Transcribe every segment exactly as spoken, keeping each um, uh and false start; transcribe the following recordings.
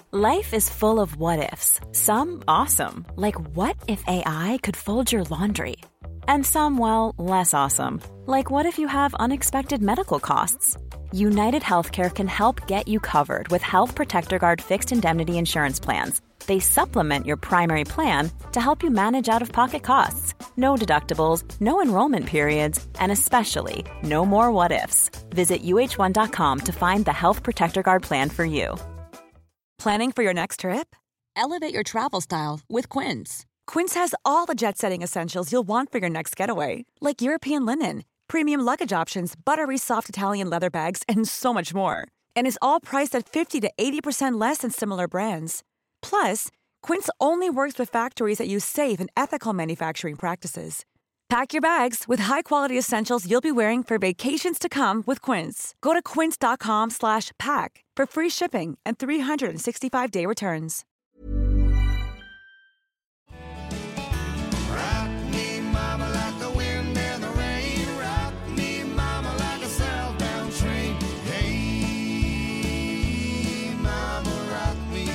Life is full of what-ifs. Some awesome, like what if A I could fold your laundry? And some, well, less awesome, like what if you have unexpected medical costs? United Healthcare can help get you covered with Health Protector Guard fixed indemnity insurance plans. They supplement your primary plan to help you manage out-of-pocket costs. No deductibles, no enrollment periods, and especially no more what-ifs. Visit U H one dot com to find the Health Protector Guard plan for you. Planning for your next trip? Elevate your travel style with Quince. Quince has all the jet-setting essentials you'll want for your next getaway, like European linen, premium luggage options, buttery soft Italian leather bags, and so much more. And is all priced at fifty to eighty percent less than similar brands. Plus, Quince only works with factories that use safe and ethical manufacturing practices. Pack your bags with high-quality essentials you'll be wearing for vacations to come with Quince. Go to quince.com slash pack for free shipping and three sixty-five day returns. Rock me, mama, like the wind and the rain. Rock me, mama, like a southbound train. Hey, mama, rock me.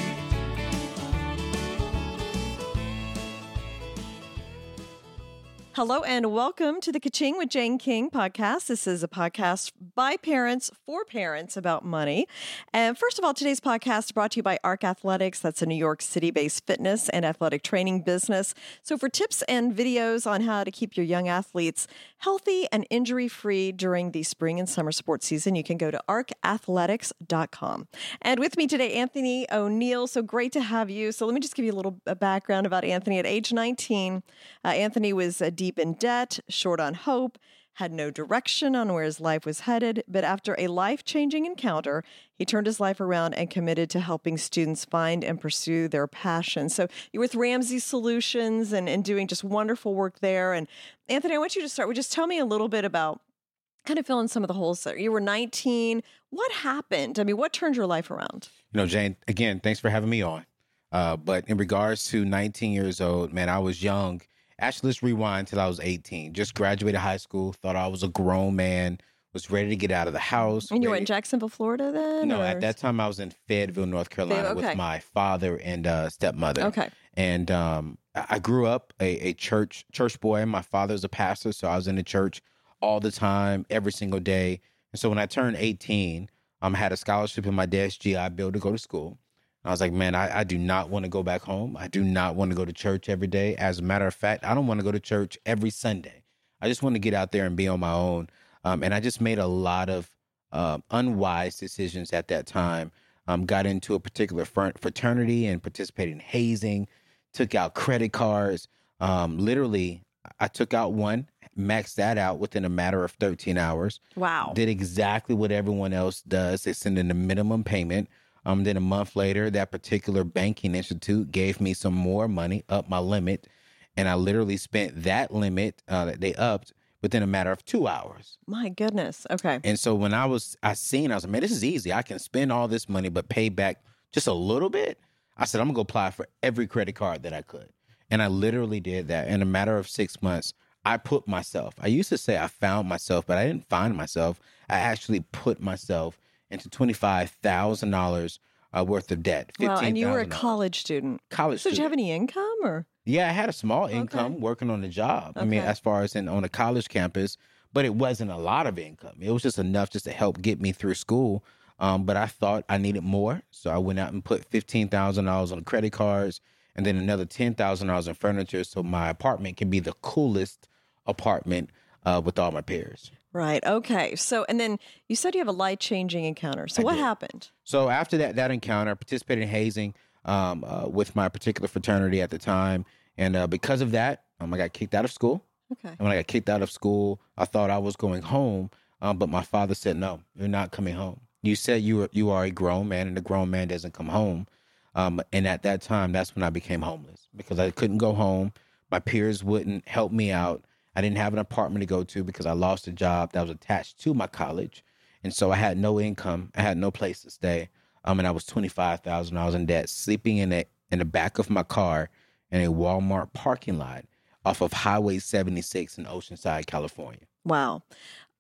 Hello and welcome to the Ka-Ching with Jane King podcast. This is a podcast by parents for parents about money. And first of all, today's podcast is brought to you by ARC Athletics. That's a New York City-based fitness and athletic training business. So for tips and videos on how to keep your young athletes healthy and injury-free during the spring and summer sports season, you can go to arc athletics dot com. And with me today, Anthony O'Neill. So great to have you. So let me just give you a little background about Anthony. At age nineteen, uh, Anthony was uh, deep in debt, short on hope, had no direction on where his life was headed. But after a life-changing encounter, he turned his life around and committed to helping students find and pursue their passion. So you're with Ramsey Solutions and, and doing just wonderful work there. And Anthony, I want you to start with just tell me a little bit about kind of fill in some of the holes there. You were nineteen. What happened? I mean, what turned your life around? You know, Jane, again, thanks for having me on. Uh, but in regards to nineteen years old, man, I was young. Actually, let's rewind till I was eighteen. Just graduated high school, thought I was a grown man, was ready to get out of the house. And you were ready- in Jacksonville, Florida then? No, or- at that time I was in Fayetteville, North Carolina Okay. with my father and uh, stepmother. Okay. And um, I I grew up a, a church church boy. My father's a pastor, so I was in the church all the time, every single day. And so when I turned eighteen, um, I had a scholarship in my dad's G I Bill to go to school. I was like, man, I, I do not want to go back home. I do not want to go to church every day. As a matter of fact, I don't want to go to church every Sunday. I just want to get out there and be on my own. Um, and I just made a lot of uh, unwise decisions at that time. Um, got into a particular fr- fraternity and participated in hazing, took out credit cards. Um, literally, I took out one, maxed that out within a matter of thirteen hours. Wow. Did exactly what everyone else does. They send in a minimum payment. Um, then a month later, that particular banking institute gave me some more money, up my limit. And I literally spent that limit uh, that they upped within a matter of two hours. My goodness. Okay. And so when I was, I seen, I was like, man, this is easy. I can spend all this money, but pay back just a little bit. I said, I'm going to go apply for every credit card that I could. And I literally did that. In a matter of six months, I put myself, I used to say I found myself, but I didn't find myself. I actually put myself into twenty-five thousand dollars uh, worth of debt. Well, and you were a fifteen thousand dollars. college student. College So did you have student. any income or? Yeah, I had a small income Okay. working on the job. I mean, Okay. as far as in on a college campus, but it wasn't a lot of income. It was just enough just to help get me through school. Um, but I thought I needed more. So I went out and put fifteen thousand dollars on credit cards and then another ten thousand dollars in furniture so my apartment can be the coolest apartment uh, with all my peers. Right. Okay. So, and then you said you have a life-changing encounter. So I what did. happened? So after that that encounter, I participated in hazing um, uh, with my particular fraternity at the time. And uh, because of that, um, I got kicked out of school. Okay. And when I got kicked out of school, I thought I was going home. Um, but my father said, no, you're not coming home. You said you, were, you are a grown man and a grown man doesn't come home. Um, and at that time, that's when I became homeless because I couldn't go home. My peers wouldn't help me out. I didn't have an apartment to go to because I lost a job that was attached to my college. And so I had no income. I had no place to stay. Um, and I was twenty-five thousand dollars in debt, sleeping in a, in the back of my car in a Walmart parking lot off of Highway seventy-six in Oceanside, California. Wow.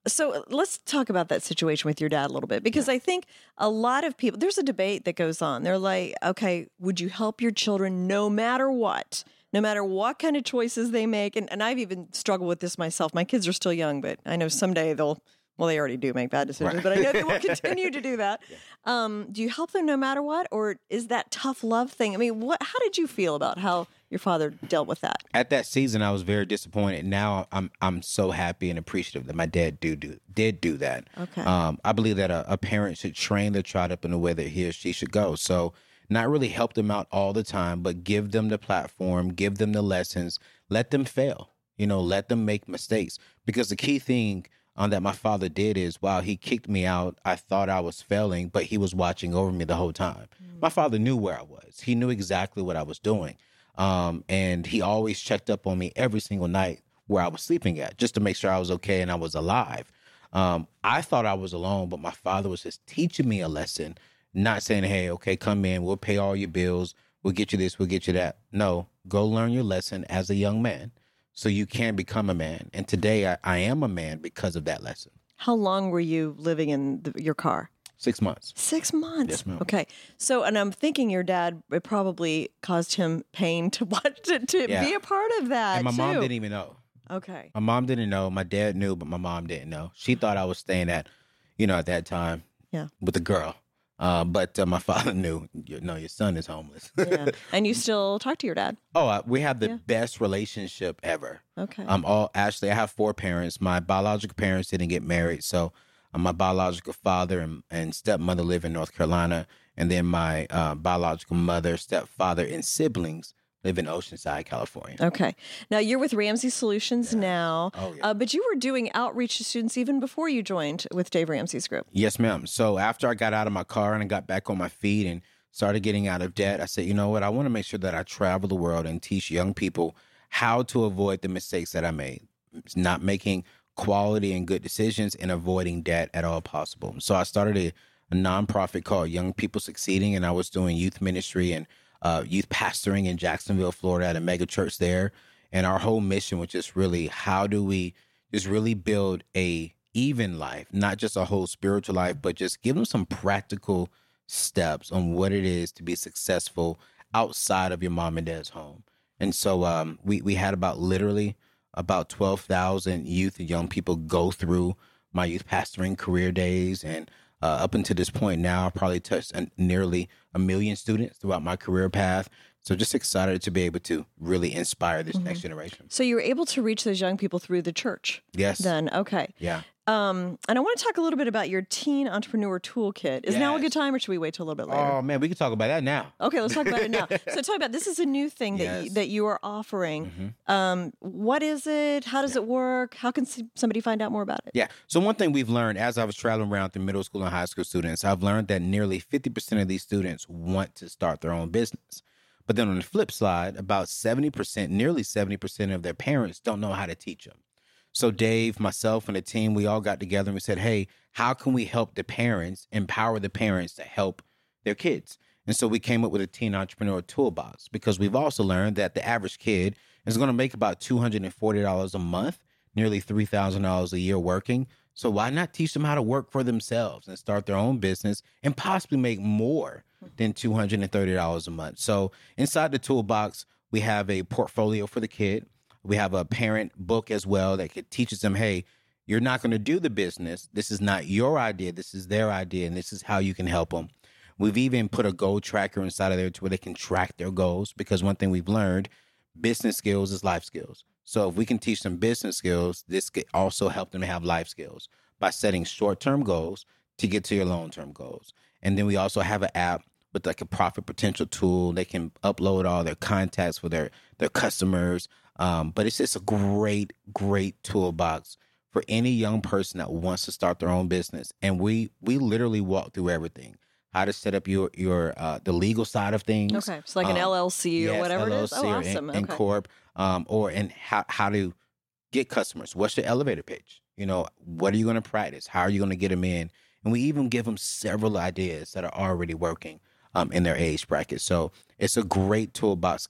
So uh, let's talk about that situation with your dad a little bit, because I think a lot of people, there's a debate that goes on. They're like, okay, would you help your children no matter what? No matter what kind of choices they make? And, and I've even struggled with this myself. My kids are still young, but I know someday they'll, well, they already do make bad decisions, Right. but I know they will continue to do that. Um, do you help them no matter what? Or is that tough love thing? I mean, what? How did you feel about how your father dealt with that? At that season, I was very disappointed. Now I'm I'm so happy and appreciative that my dad do, do did do that. Okay. Um, I believe that a, a parent should train their child up in the way that he or she should go. So not really help them out all the time, but give them the platform, give them the lessons, let them fail. You know, let them make mistakes. Because the key thing um, that my father did is, while he kicked me out, I thought I was failing, but he was watching over me the whole time. Mm. My father knew where I was. He knew exactly what I was doing. Um, and he always checked up on me every single night where I was sleeping at, just to make sure I was okay and I was alive. Um, I thought I was alone, but my father was just teaching me a lesson, not saying, hey, okay, come in, we'll pay all your bills, we'll get you this, we'll get you that. No, go learn your lesson as a young man so you can become a man. And today I, I am a man because of that lesson. How long were you living in the, your car? Six months. Six months. Yes, ma'am. Okay. So, and I'm thinking your dad, it probably caused him pain to watch, to, to Yeah. be a part of that. And my too. mom didn't even know. Okay. My mom didn't know. My dad knew, but my mom didn't know. She thought I was staying at, you know, at that time Yeah. with a girl. Uh, but uh, my father knew, you know, your son is homeless. Yeah. And you still talk to your dad? Oh, uh, we have the Yeah. best relationship ever. Okay. Um, all actually, I have four parents. My biological parents didn't get married, so uh, my biological father and, and stepmother live in North Carolina, and then my uh, biological mother, stepfather, and siblings live in Oceanside, California. Okay. Now you're with Ramsey Solutions now, Oh, yeah. uh, but you were doing outreach to students even before you joined with Dave Ramsey's group. Yes, ma'am. So after I got out of my car and I got back on my feet and started getting out of debt, I said, you know what? I want to make sure that I travel the world and teach young people how to avoid the mistakes that I made. It's not making quality and good decisions and avoiding debt at all possible. So I started a, a nonprofit called Young People Succeeding, and I was doing youth ministry and uh, youth pastoring in Jacksonville, Florida, at a mega church there. And our whole mission was just really, how do we just really build a even life, not just a whole spiritual life, but just give them some practical steps on what it is to be successful outside of your mom and dad's home. And so um, we, we had about literally about twelve thousand youth and young people go through my youth pastoring career days. And uh, up until this point now, I've probably touched an, nearly a million students throughout my career path. So just excited to be able to really inspire this next generation. So you were able to reach those young people through the church. Yes. Then, okay. Yeah. Um, and I want to talk a little bit about your teen entrepreneur toolkit. Is now a Yes. good time, or should we wait till a little bit later? Oh, man, we can talk about that now. Okay, let's talk about it now. So tell me about, this is a new thing that you, Yes. Mm-hmm. that you are offering. Um, what is it? How does it work? How can s- somebody find out more about it? Yeah. So one thing we've learned as I was traveling around through middle school and high school students, I've learned that nearly fifty percent of these students want to start their own business. But then on the flip side, about seventy percent, nearly seventy percent of their parents don't know how to teach them. So Dave, myself, and the team, we all got together and we said, hey, how can we help the parents, empower the parents to help their kids? And so we came up with a teen entrepreneur toolbox, because we've also learned that the average kid is going to make about two hundred forty dollars a month, nearly three thousand dollars a year working. So why not teach them how to work for themselves and start their own business and possibly make more than two hundred thirty dollars a month? So inside the toolbox, we have a portfolio for the kid. We have a parent book as well that could teaches them, hey, you're not going to do the business. This is not your idea. This is their idea, and this is how you can help them. We've even put a goal tracker inside of there to where they can track their goals, because one thing we've learned, business skills is life skills. So if we can teach them business skills, this could also help them to have life skills by setting short-term goals to get to your long-term goals. And then we also have an app with like a profit potential tool. They can upload all their contacts for their, their customers. Um, but it's just a great, great toolbox for any young person that wants to start their own business. And we we literally walk through everything. How to set up your your uh, the legal side of things. Okay, so like an Um, L L C or yes, whatever it is. L L C Oh, or awesome. in, in Okay. corp, um, or and how how to get customers. What's your elevator pitch? You know, what are you going to practice? How are you going to get them in? And we even give them several ideas that are already working um, in their age bracket. So it's a great toolbox kit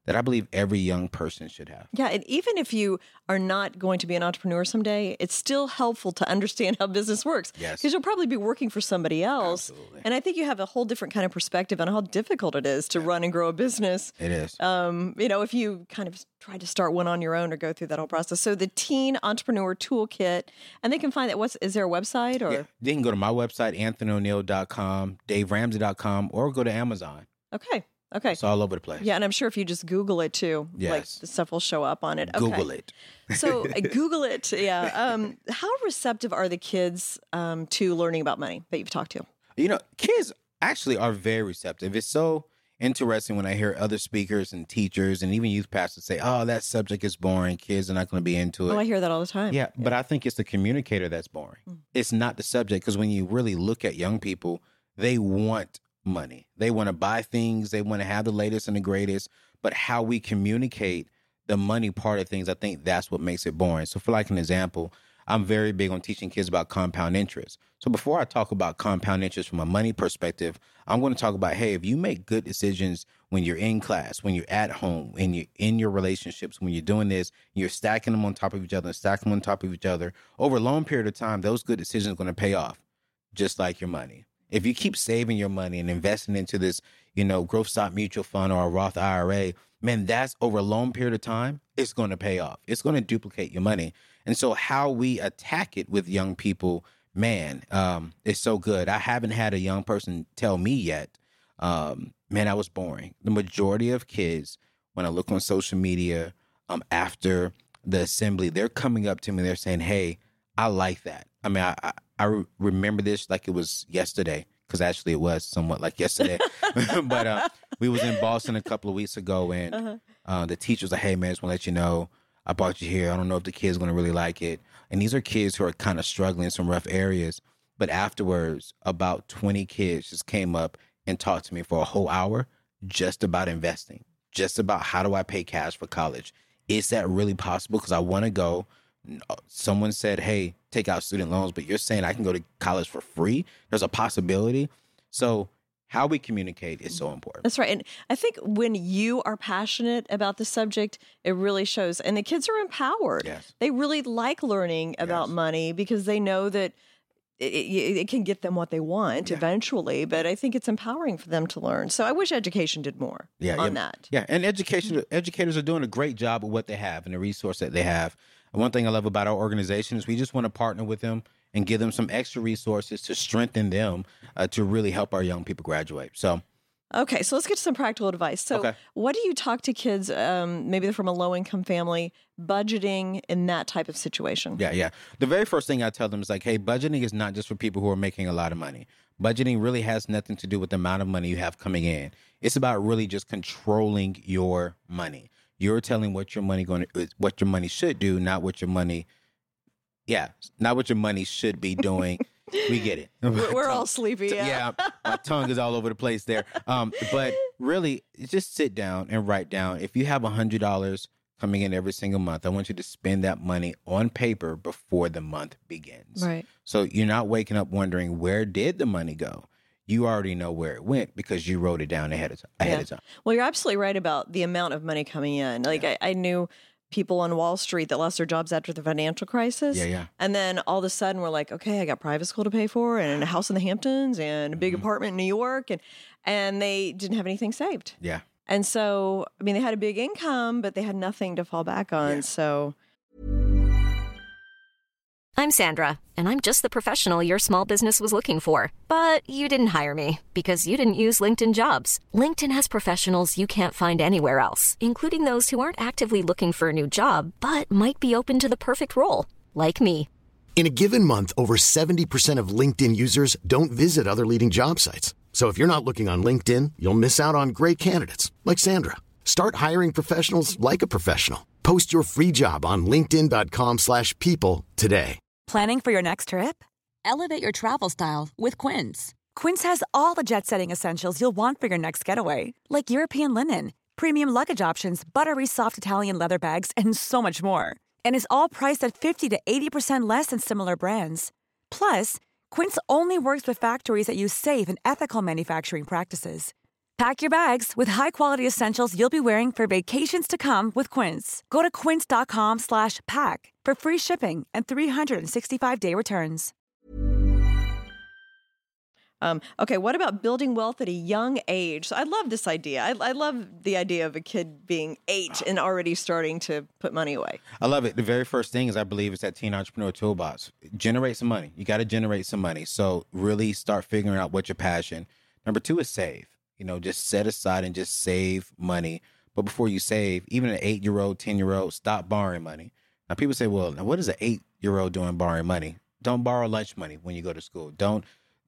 that I believe every young person should have. Yeah, and even if you are not going to be an entrepreneur someday, it's still helpful to understand how business works. Yes. Because you'll probably be working for somebody else. Absolutely. And I think you have a whole different kind of perspective on how difficult it is to run and grow a business. It is. Um, you know, if you kind of try to start one on your own or go through that whole process. So the Teen Entrepreneur Toolkit, and they can find that. What's is there a website or? Yeah. They can go to my website, anthony o'neill dot com, dave ramsey dot com, or go to Amazon. Okay. Okay. It's all over the place. Yeah, and I'm sure if you just Google it too, like Yes. the stuff will show up on it. Okay. Google it. So uh, Google it. Yeah. Um, how receptive are the kids um, to learning about money that you've talked to? You know, kids actually are very receptive. It's so interesting when I hear other speakers and teachers and even youth pastors say, oh, that subject is boring. Kids are not going to be into it. Oh, I hear that all the time. Yeah, but I think it's the communicator that's boring. Mm. It's not the subject, because when you really look at young people, they want money. They want to buy things. They want to have the latest and the greatest. But how we communicate the money part of things, I think that's what makes it boring. So for like an example, I'm very big on teaching kids about compound interest. So before I talk about compound interest from a money perspective, I'm going to talk about, hey, if you make good decisions when you're in class, when you're at home, when you're in your relationships, when you're doing this, you're stacking them on top of each other and stacking them on top of each other, over a long period of time, those good decisions are going to pay off, just like your money. If you keep saving your money and investing into this, you know, growth stock mutual fund or a Roth I R A, man, that's over a long period of time, it's going to pay off. It's going to duplicate your money. And so how we attack it with young people, man, um, it's so good. I haven't had a young person tell me yet, um, man, I was boring. The majority of kids, when I look on social media um, after the assembly, they're coming up to me, they're saying, hey, I like that. I mean, I, I, I re- remember this like it was yesterday, because actually it was somewhat like yesterday. But uh, we was in Boston a couple of weeks ago, and uh-huh. uh, the teacher was like, hey, man, I just want to let you know, I brought you here. I don't know if the kids going to really like it. And these are kids who are kind of struggling in some rough areas. But afterwards, about twenty kids just came up and talked to me for a whole hour just about investing, just about how do I pay cash for college? Is that really possible? Because I want to go. Someone said, hey, take out student loans, but you're saying I can go to college for free? There's a possibility. So how we communicate is so important. That's right. And I think when you are passionate about the subject, it really shows. And the kids are empowered. Yes. They really like learning about Yes. money because they know that it, it, it can get them what they want Yeah. eventually. But I think it's empowering for them to learn. So I wish education did more Yeah, on yeah. that. Yeah, and education educators are doing a great job with what they have and the resource that they have. And one thing I love about our organization is we just want to partner with them and give them some extra resources to strengthen them uh, to really help our young people graduate. So, Okay, so let's get to some practical advice. So Okay. what do you talk to kids, um, maybe they're from a low-income family, budgeting in that type of situation? yeah, yeah. The very first thing I tell them is like, hey, budgeting is not just for people who are making a lot of money. Budgeting really has nothing to do with the amount of money you have coming in. It's about really just controlling your money. You're telling what your money going to, what your money should do, not what your money, yeah, not what your money should be doing. We get it. We're, we're all sleepy. Yeah. Yeah, my tongue is all over the place there. Um, but really, just sit down and write down. If you have one hundred dollars coming in every single month, I want you to spend that money on paper before the month begins. Right. So you're not waking up wondering, where did the money go? You already know where it went because you wrote it down ahead of time. Ahead Yeah. of time. Well, you're absolutely right about the amount of money coming in. Like Yeah. I, I knew people on Wall Street that lost their jobs after the financial crisis. Yeah, yeah. And then all of a sudden we're like, okay, I got private school to pay for and a house in the Hamptons and a big Mm-hmm. apartment in New York. And, and they didn't have anything saved. Yeah. And so, I mean, they had a big income, but they had nothing to fall back on. Yeah. So, I'm Sandra, and I'm just the professional your small business was looking for. But you didn't hire me because you didn't use LinkedIn Jobs. LinkedIn has professionals you can't find anywhere else, including those who aren't actively looking for a new job, but might be open to the perfect role, like me. In a given month, over seventy percent of LinkedIn users don't visit other leading job sites. So if you're not looking on LinkedIn, you'll miss out on great candidates like Sandra. Start hiring professionals like a professional. Post your free job on linkedin dot com slash people today. Planning for your next trip? Elevate your travel style with Quince. Quince has all the jet-setting essentials you'll want for your next getaway, like European linen, premium luggage options, buttery soft Italian leather bags, and so much more. And is all priced at fifty to eighty percent less than similar brands. Plus, Quince only works with factories that use safe and ethical manufacturing practices. Pack your bags with high-quality essentials you'll be wearing for vacations to come with Quince. Go to quince.com slash pack for free shipping and three sixty-five day returns. Um, okay, what about building wealth at a young age? So I love this idea. I, I love the idea of a kid being eight and already starting to put money away. I love it. The very first thing is, I believe, is that Teen Entrepreneur Toolbox. Generate some money. You got to generate some money. So really start figuring out what your passion. Number two is save. You know, just set aside and just save money. But before you save, even an eight-year-old, ten-year-old, stop borrowing money. Now, people say, well, now what is an eight-year-old doing borrowing money? Don't borrow lunch money when you go to school. Don't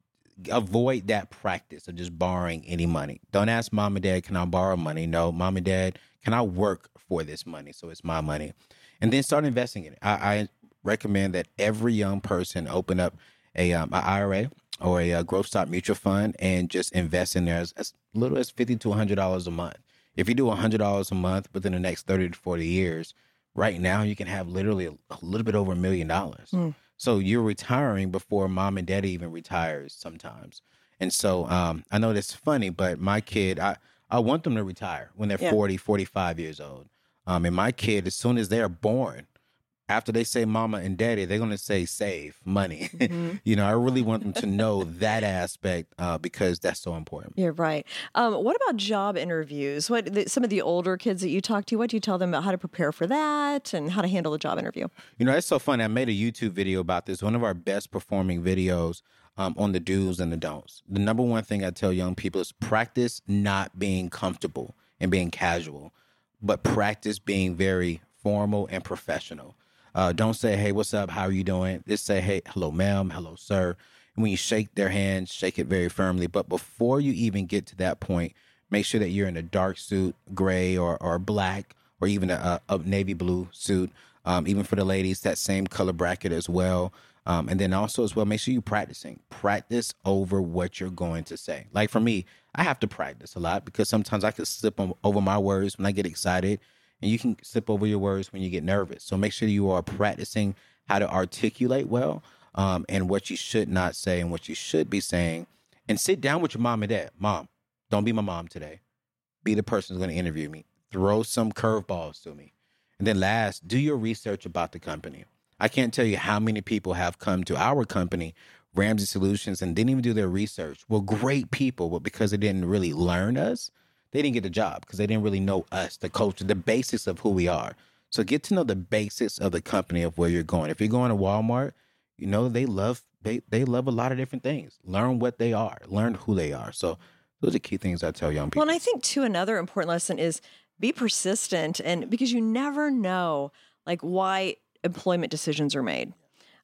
avoid that practice of just borrowing any money. Don't ask mom and dad, can I borrow money? No, mom and dad, can I work for this money? So it's my money. And then start investing in it. I, I recommend that every young person open up a um, an I R A or a, a growth stock mutual fund and just invest in there as, as little as fifty to one hundred dollars a month. If you do one hundred dollars a month within the next thirty to forty years, right now you can have literally a, a little bit over a million dollars. Mm. So you're retiring before mom and daddy even retires sometimes. And so um, I know that's funny, but my kid, I, I want them to retire when they're yeah. forty, forty-five years old. Um, and my kid, as soon as they're born, after they say mama and daddy, they're going to say save money. Mm-hmm. You know, I really want them to know that aspect uh, because that's so important. You're right. Um, what about job interviews? What the, some of the older kids that you talk to, what do you tell them about how to prepare for that and how to handle a job interview? You know, it's so funny. I made a YouTube video about this, one of our best performing videos um, on the do's and the don'ts. The number one thing I tell young people is practice not being comfortable and being casual, but practice being very formal and professional. Uh, don't say, hey, what's up? How are you doing? Just say, hey, hello, ma'am. Hello, sir. And when you shake their hand, shake it very firmly. But before you even get to that point, make sure that you're in a dark suit, gray or, or black, or even a, a navy blue suit. Um, even for the ladies, that same color bracket as well. Um, and then also as well, make sure you're practicing. Practice over what you're going to say. Like for me, I have to practice a lot because sometimes I could slip on, over my words when I get excited. And you can slip over your words when you get nervous. So make sure you are practicing how to articulate well um, and what you should not say and what you should be saying. And sit down with your mom and dad. Mom, don't be my mom today. Be the person who's going to interview me. Throw some curveballs to me. And then last, do your research about the company. I can't tell you how many people have come to our company, Ramsey Solutions, and didn't even do their research. Well, great people, but because they didn't really learn us, they didn't get the job because they didn't really know us, the culture, the basics of who we are. So get to know the basics of the company of where you're going. If you're going to Walmart, you know, they love they, they love a lot of different things. Learn what they are. Learn who they are. So those are key things I tell young people. Well, and I think, too, another important lesson is be persistent. And because you never know, like, why employment decisions are made.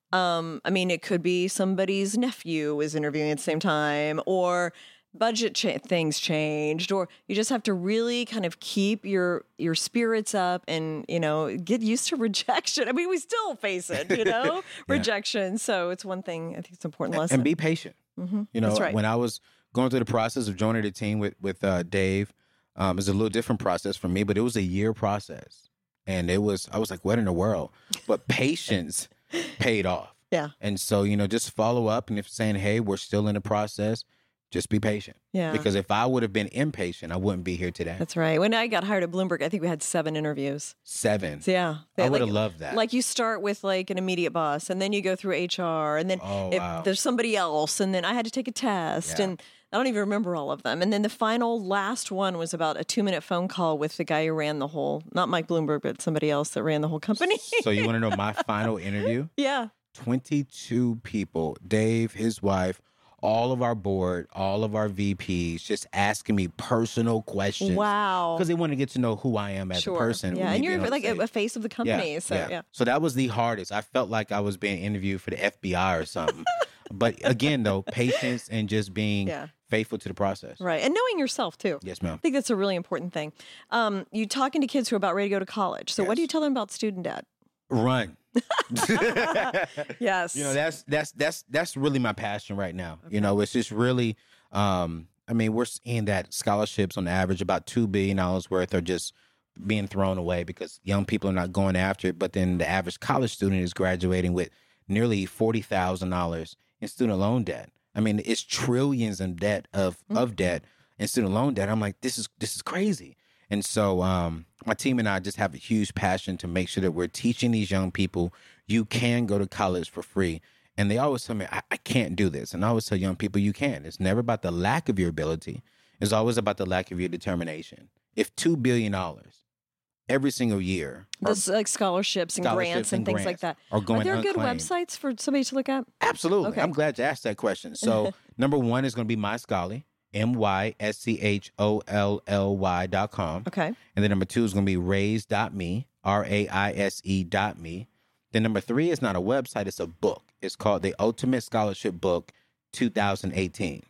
Um, I mean, it could be somebody's nephew is interviewing at the same time, or budget cha- things changed, or you just have to really kind of keep your your spirits up and, you know, get used to rejection. I mean, we still face it, you know, yeah. rejection. So it's one thing, I think it's an important lesson. And be patient. Mm-hmm. You know, That's right. When I was going through the process of joining the team with, with uh, Dave, um, it was a little different process for me, but it was a year process. And it was, I was like, what in the world? But patience paid off. Yeah. And so, you know, just follow up. And if saying, hey, we're still in the process, just be patient. Yeah. Because if I would have been impatient, I wouldn't be here today. That's right. When I got hired at Bloomberg, I think we had seven interviews. Seven. So, yeah. They, I would have like, loved that. Like you start with like an immediate boss, and then you go through H R, and then oh, if wow. there's somebody else, and then I had to take a test, Yeah. and I don't even remember all of them. And then the final last one was about a two minute phone call with the guy who ran the whole, not Mike Bloomberg, but somebody else that ran the whole company. So you want to know my final interview? Yeah. twenty-two people, Dave, his wife, all of our board, all of our V Ps, just asking me personal questions. Wow. Because they want to get to know who I am as sure. a person. Yeah, and you you're know, like a, say. a face of the company. Yeah, so, yeah. yeah. So that was the hardest. I felt like I was being interviewed for the F B I or something. But again, though, patience and just being Yeah. faithful to the process. Right. And knowing yourself, too. Yes, ma'am. I think that's a really important thing. Um, you're talking to kids who are about ready to go to college. So what Yes. do you tell them about student debt? Run. Yes. You know, that's that's that's that's really my passion right now. Okay. You know, it's just really um I mean, we're seeing that scholarships on average about two billion dollars worth are just being thrown away because young people are not going after it, but then the average college student is graduating with nearly forty thousand dollars in student loan debt. I mean, it's trillions in debt of, mm-hmm. of debt. in student loan debt. I'm like, this is this is crazy. And so um, my team and I just have a huge passion to make sure that we're teaching these young people you can go to college for free. And they always tell me, I, I can't do this. And I always tell young people, you can. It's never about the lack of your ability. It's always about the lack of your determination. If two billion dollars every single year, This like scholarships and scholarships grants and, and things like grants that. are going there good unclaimed. websites for somebody to look at? Absolutely. Okay. I'm glad you asked that question. So number one is going to be MyScholarly, M Y S C H O L L Y dot com. Okay. And then number two is going to be raise dot me, R A I S E dot me. Then number three is not a website, it's a book. It's called The Ultimate Scholarship Book two thousand eighteen.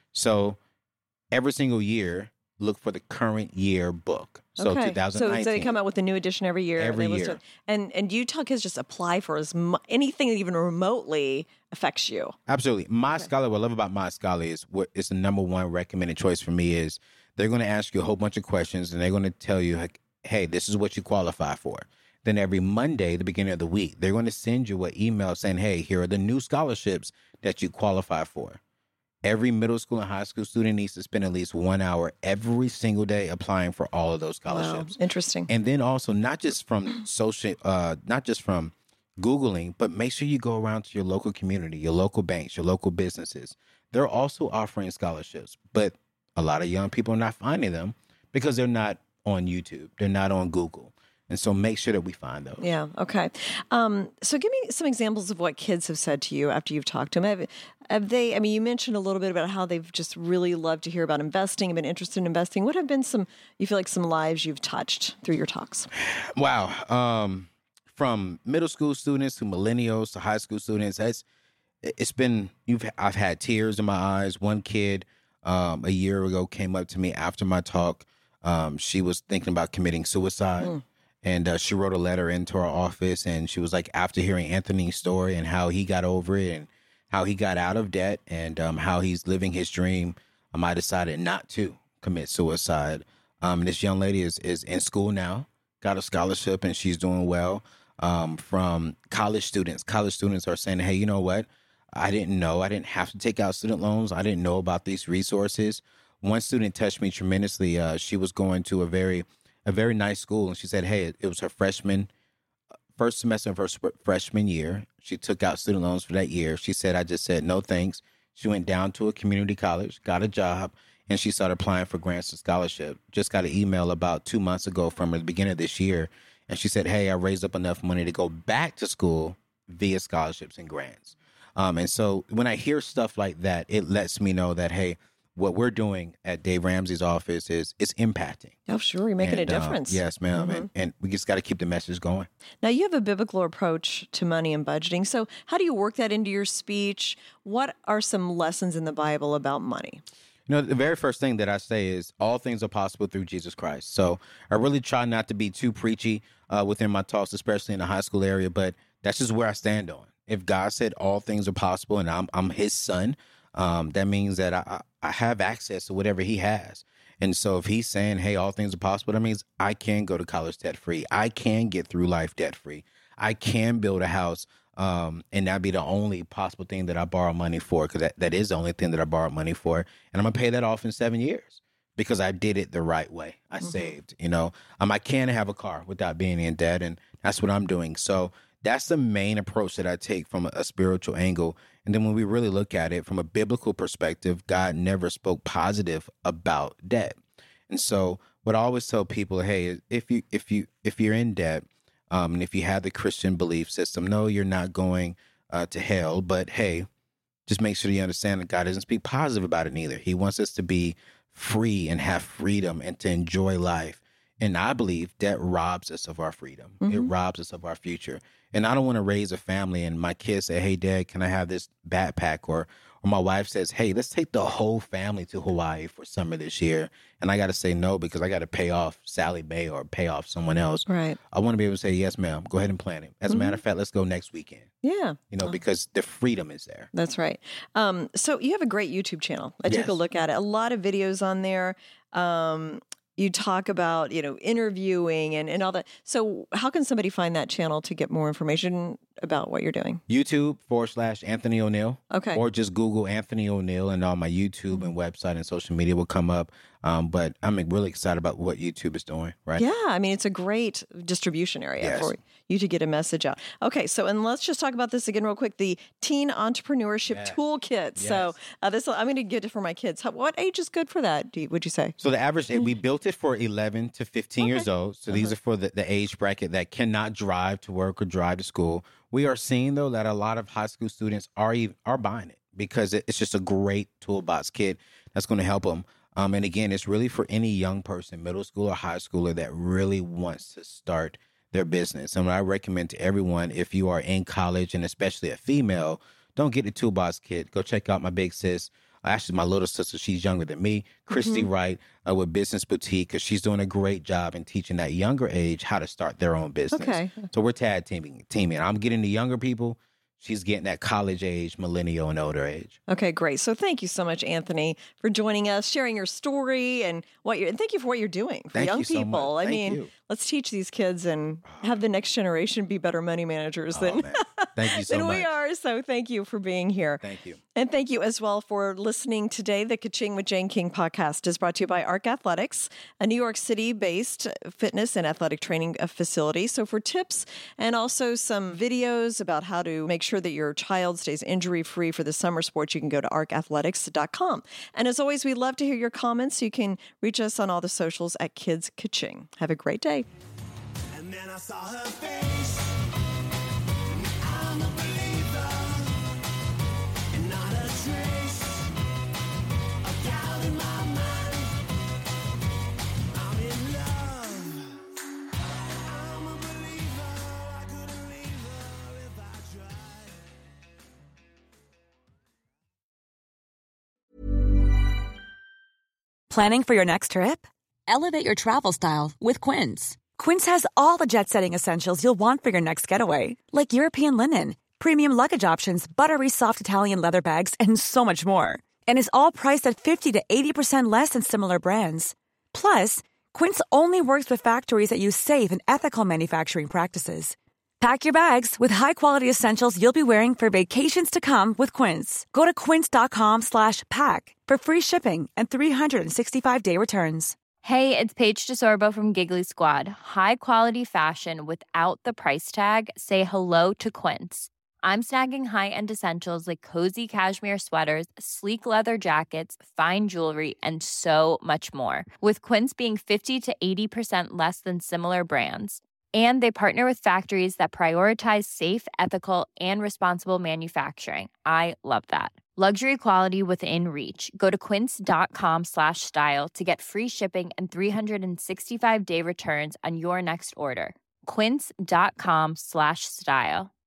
So every single year, look for the current year book. So okay. two thousand nineteen. So they come out with a new edition every year. Every and they list year. it. And, and you tell kids just apply for as mu- anything that even remotely affects you. Absolutely. My Scholar, what I love about My Scholar is what is the number one recommended choice for me is they're going to ask you a whole bunch of questions and they're going to tell you, like, hey, this is what you qualify for. Then every Monday, the beginning of the week, they're going to send you an email saying, hey, here are the new scholarships that you qualify for. Every middle school and high school student needs to spend at least one hour every single day applying for all of those scholarships. Wow. Interesting. And then also not just from social, uh, not just from Googling, but make sure you go around to your local community, your local banks, your local businesses. They're also offering scholarships, but a lot of young people are not finding them because they're not on YouTube. They're not on Google. And so make sure that we find those. Yeah. Okay. Um, so give me some examples of what kids have said to you after you've talked to them. Have, have they, I mean, you mentioned a little bit about how they've just really loved to hear about investing and been interested in investing. What have been some, you feel like some lives you've touched through your talks? Wow. Um, from middle school students to millennials to high school students, it's, it's been, you've, I've had tears in my eyes. One kid um, a year ago came up to me after my talk. Um, she was thinking about committing suicide. Mm. And uh, she wrote a letter into our office, and she was like, after hearing Anthony's story and how he got over it and how he got out of debt and um, how he's living his dream, um, I decided not to commit suicide. Um, this young lady is, is in school now, got a scholarship, and she's doing well. Um, from college students, college students are saying, hey, you know what? I didn't know. I didn't have to take out student loans. I didn't know about these resources. One student touched me tremendously. Uh, she was going to a very a very nice school. And she said, hey, it, it was her freshman, first semester of her sp- freshman year. She took out student loans for that year. She said, I just said, no, thanks. She went down to a community college, got a job, and she started applying for grants and scholarship. Just got an email about two months ago from her the beginning of this year. And she said, hey, I raised up enough money to go back to school via scholarships and grants. Um, and so when I hear stuff like that, it lets me know that, hey, what we're doing at Dave Ramsey's office is it's impacting. Oh, sure. You're making and, a difference. Uh, yes, ma'am. Mm-hmm. And, and we just got to keep the message going. Now, you have a biblical approach to money and budgeting. So how do you work that into your speech? What are some lessons in the Bible about money? You know, the very first thing that I say is all things are possible through Jesus Christ. So I really try not to be too preachy uh, within my talks, especially in the high school area, but that's just where I stand on. If God said all things are possible and I'm I'm his son, um, that means that I, I have access to whatever he has. And so if he's saying, hey, all things are possible, that means I can go to college debt free. I can get through life debt free. I can build a house. Um, and that'd be the only possible thing that I borrow money for, because that, that is the only thing that I borrow money for. And I'm going to pay that off in seven years because I did it the right way. I mm-hmm. saved, you know, um, I can have a car without being in debt. And that's what I'm doing. So that's the main approach that I take from a, a spiritual angle. And then when we really look at it from a biblical perspective, God never spoke positive about debt. And so what I always tell people, hey, if you if you if you're in debt, um, and if you have the Christian belief system, no, you're not going uh, to hell. But hey, just make sure you understand that God doesn't speak positive about it either. He wants us to be free and have freedom and to enjoy life. And I believe debt robs us of our freedom. Mm-hmm. It robs us of our future. And I don't want to raise a family and my kids say, hey, Dad, can I have this backpack? Or or my wife says, hey, let's take the whole family to Hawaii for summer this year. And I got to say no because I got to pay off Sally Mae or pay off someone else. Right. I want to be able to say, yes, ma'am, go ahead and plan it. As mm-hmm. a matter of fact, let's go next weekend. Yeah. You know, oh. because the freedom is there. That's right. Um, so you have a great YouTube channel. I yes. took a look at it. A lot of videos on there. Um, you talk about, you know, interviewing and, and all that. So how can somebody find that channel to get more information? about what you're doing? YouTube forward slash Anthony O'Neill. Okay. Or just Google Anthony O'Neill, and all my YouTube and website and social media will come up. Um, but I'm really excited about what YouTube is doing, right? Yeah, I mean, it's a great distribution area Yes. for you to get a message out. Okay, so and let's just talk about this again real quick, the Teen Entrepreneurship Yes. Toolkit. So Yes. uh, this I'm going to get it for my kids. How, what age is good for that, do you, would you say? So the average age, we built it for eleven to fifteen years old. So these Uh-huh. are for the, the age bracket that cannot drive to work or drive to school. We are seeing, though, that a lot of high school students are even, are buying it because it, it's just a great toolbox kit that's going to help them. Um, and again, it's really for any young person, middle school or high schooler, that really wants to start their business. And what I recommend to everyone, if you are in college and especially a female, don't get the toolbox kit. Go check out my big sis. Actually, my little sister, she's younger than me, Christy Mm-hmm. Wright uh, with Business Boutique, because she's doing a great job in teaching that younger age how to start their own business. Okay. So we're tag teaming. teaming. I'm getting the younger people. She's getting that college age, millennial and older age. Okay, great. So thank you so much, Anthony, for joining us, sharing your story and what you're, and thank you for what you're doing for Thank young you so much. people. I Thank mean, you. let's teach these kids and have the next generation be better money managers Oh, than, man. Thank you so than much. we are. So thank you for being here. Thank you. And thank you as well for listening today. The Ka-Ching with Jane King podcast is brought to you by ARC Athletics, a New York City-based fitness and athletic training facility. So for tips and also some videos about how to make sure that your child stays injury-free for the summer sports, you can go to arc athletics dot com. And as always, we love to hear your comments. You can reach us on all the socials at Kids Ka-Ching. Have a great day. And then I saw her face. I'm a believer, and not a trace of doubt in my mind. I'm in love. I'm a believer. I couldn't leave her if I tried. Planning for your next trip? Elevate your travel style with Quince. Quince has all the jet-setting essentials you'll want for your next getaway, like European linen, premium luggage options, buttery soft Italian leather bags, and so much more. And is all priced at fifty to eighty percent less than similar brands. Plus, Quince only works with factories that use safe and ethical manufacturing practices. Pack your bags with high-quality essentials you'll be wearing for vacations to come with Quince. Go to quince.com slash pack for free shipping and three sixty-five day returns. Hey, it's Paige DeSorbo from Giggly Squad. High quality fashion without the price tag. Say hello to Quince. I'm snagging high-end essentials like cozy cashmere sweaters, sleek leather jackets, fine jewelry, and so much more. With Quince being fifty to eighty percent less than similar brands. And they partner with factories that prioritize safe, ethical, and responsible manufacturing. I love that. Luxury quality within reach. Go to quince.com slash style to get free shipping and three sixty-five day returns on your next order. Quince.com slash style.